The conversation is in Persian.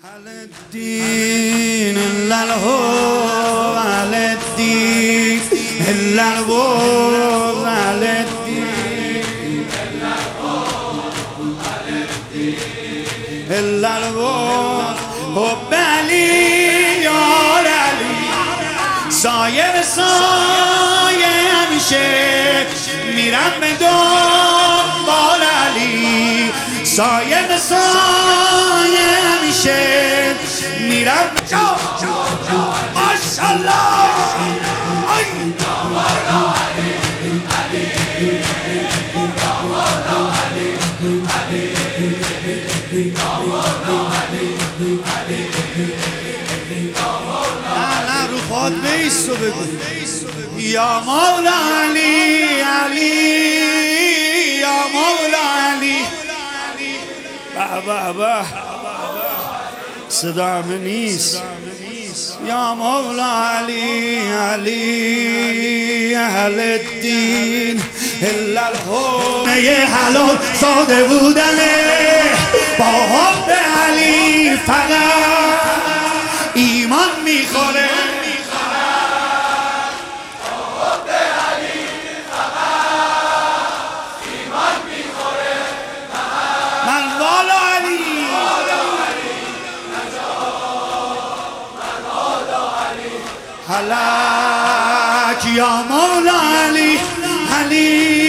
على الدين إلا الهو على الدين إلا الهو على الدين إلا الهو حب علی یار علی سایه سایه همیشه میرم به دنبال علی سایه سایه همیشه میرم ماشالله نه رو خود بیست و بگو یا مولا علی علی یا مولا علی بابا صدا همه نیست یا مولا علی علی اهل الدین الا الهو یه حلال ساده بودنه با حب علی فقط ایمان میخوره هلاك يا مولا علي علي